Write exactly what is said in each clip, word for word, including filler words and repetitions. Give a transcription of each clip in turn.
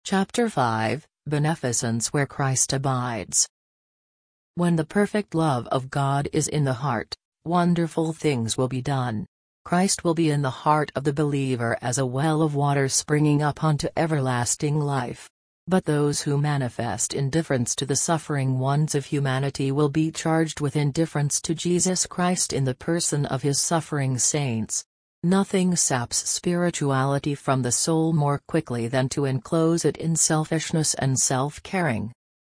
Chapter five, Beneficence where Christ abides. When the perfect love of God is in the heart, wonderful things will be done. Christ will be in the heart of the believer as a well of water springing up unto everlasting life. But those who manifest indifference to the suffering ones of humanity will be charged with indifference to Jesus Christ in the person of his suffering saints. Nothing saps spirituality from the soul more quickly than to enclose it in selfishness and self-caring.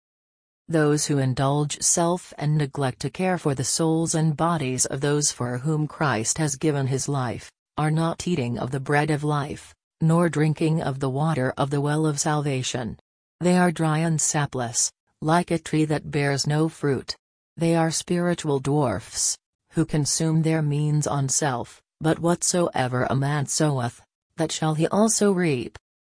Those who indulge self and neglect to care for the souls and bodies of those for whom Christ has given his life, are not eating of the bread of life, nor drinking of the water of the well of salvation. They are dry and sapless, like a tree that bears no fruit. They are spiritual dwarfs, who consume their means on self. But whatsoever a man soweth, that shall he also reap.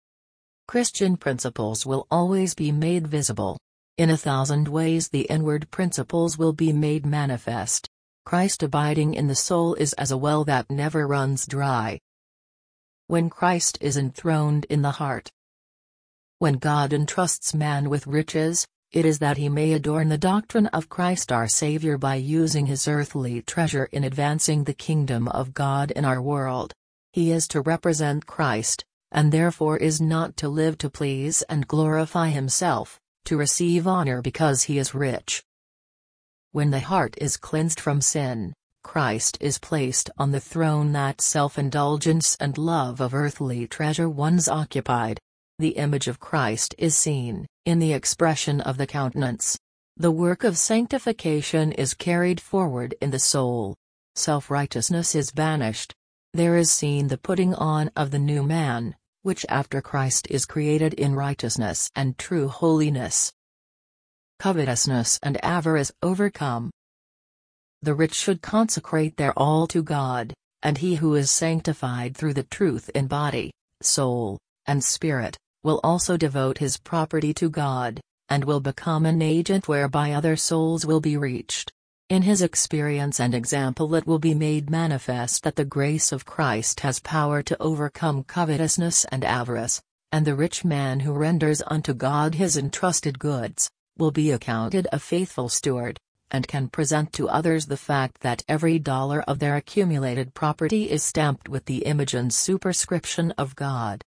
Christian principles will always be made visible. In a thousand ways the inward principles will be made manifest. Christ abiding in the soul is as a well that never runs dry. When Christ is enthroned in the heart. When God entrusts man with riches, it is that he may adorn the doctrine of Christ our Savior by using his earthly treasure in advancing the kingdom of God in our world. He is to represent Christ, and therefore is not to live to please and glorify himself, to receive honor because he is rich. When the heart is cleansed from sin, Christ is placed on the throne that self-indulgence and love of earthly treasure once occupied. The image of Christ is seen, in the expression of the countenance. The work of sanctification is carried forward in the soul. Self-righteousness is banished. There is seen the putting on of the new man, which after Christ is created in righteousness and true holiness. Covetousness and avarice overcome. The rich should consecrate their all to God, and he who is sanctified through the truth in body, soul, and spirit, will also devote his property to God, and will become an agent whereby other souls will be reached. In his experience and example it will be made manifest that the grace of Christ has power to overcome covetousness and avarice, and the rich man who renders unto God his entrusted goods, will be accounted a faithful steward, and can present to others the fact that every dollar of their accumulated property is stamped with the image and superscription of God.